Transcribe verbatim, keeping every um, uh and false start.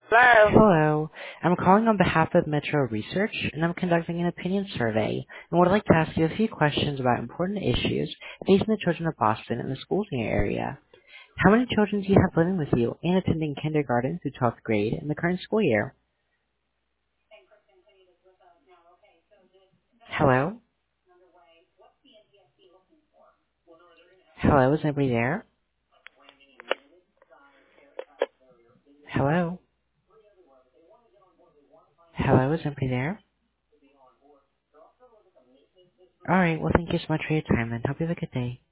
Hello. Hello. I'm calling on behalf of Metro Research, and I'm conducting an opinion survey and would like to ask you a few questions about important issues facing the children of Boston and the schools in your area. How many children do you have living with you and attending kindergarten through twelfth grade in the current school year? Hello? Hello, is anybody there? Hello? Hello, is anybody there? Alright, well thank you so much for your time and hope you have a good day.